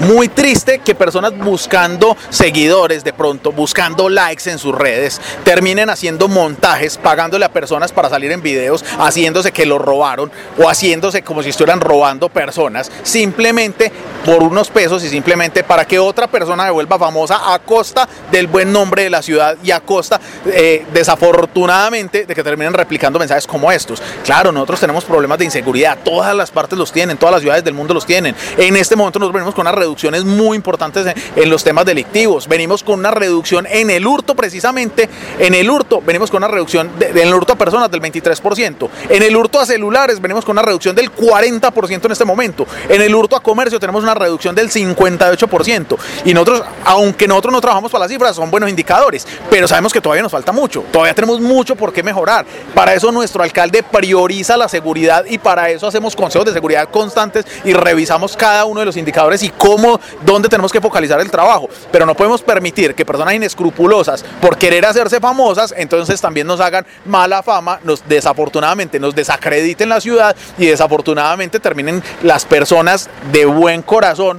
muy triste que personas buscando seguidores, de pronto buscando likes en sus redes, terminen haciendo montajes, pagándole a personas para salir en videos, haciéndose que lo robaron o haciéndose como si estuvieran robando personas, simplemente por unos pesos y simplemente para que otra persona se vuelva famosa a costa del buen nombre de la ciudad y a costa, desafortunadamente, de que terminen replicando mensajes como estos. Claro, nosotros tenemos problemas de inseguridad, todas las partes los tienen, todas las ciudades del mundo los tienen. En este momento nos venimos con unas reducciones muy importantes en los temas delictivos, venimos con una reducción en el hurto precisamente, en el hurto venimos con una reducción en el hurto a personas del 23%, en el hurto a celulares venimos con una reducción del 40% en este momento, en el hurto a comercio tenemos una reducción del 58%, y nosotros, aunque nosotros no trabajamos para las cifras, son buenos indicadores, pero sabemos que todavía nos falta mucho, todavía tenemos mucho por qué mejorar. Para eso nuestro alcalde prioriza la seguridad y para eso hacemos consejos de seguridad constantes y revisamos cada uno de los indicadores y dónde tenemos que focalizar el trabajo, pero no podemos permitir que personas inescrupulosas por querer hacerse famosas entonces también nos hagan mala fama, desafortunadamente nos desacrediten la ciudad y desafortunadamente terminen las personas de buen corazón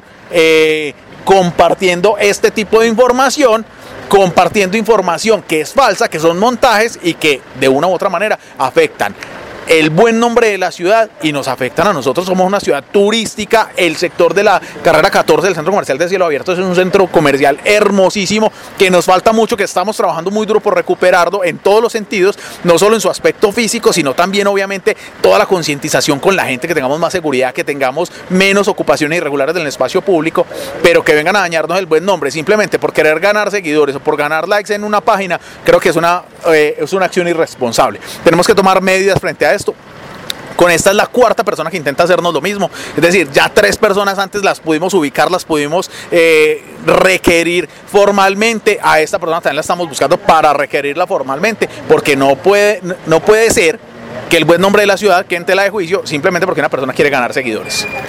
compartiendo este tipo de información, compartiendo información que es falsa, que son montajes y que de una u otra manera afectan el buen nombre de la ciudad y nos afectan a nosotros. Somos una ciudad turística, el sector de la carrera 14 del centro comercial de Cielo Abierto es un centro comercial hermosísimo que nos falta mucho, que estamos trabajando muy duro por recuperarlo en todos los sentidos, no solo en su aspecto físico, sino también obviamente toda la concientización con la gente, que tengamos más seguridad, que tengamos menos ocupaciones irregulares en el espacio público, pero que vengan a dañarnos el buen nombre simplemente por querer ganar seguidores o por ganar likes en una página, creo que es una acción irresponsable. Tenemos que tomar medidas frente a esto. Con esta es la cuarta persona que intenta hacernos lo mismo, es decir, ya 3 personas antes las pudimos ubicar, las pudimos requerir formalmente. A esta persona también la estamos buscando para requerirla formalmente, porque no puede ser que el buen nombre de la ciudad quede en tela de juicio simplemente porque una persona quiere ganar seguidores.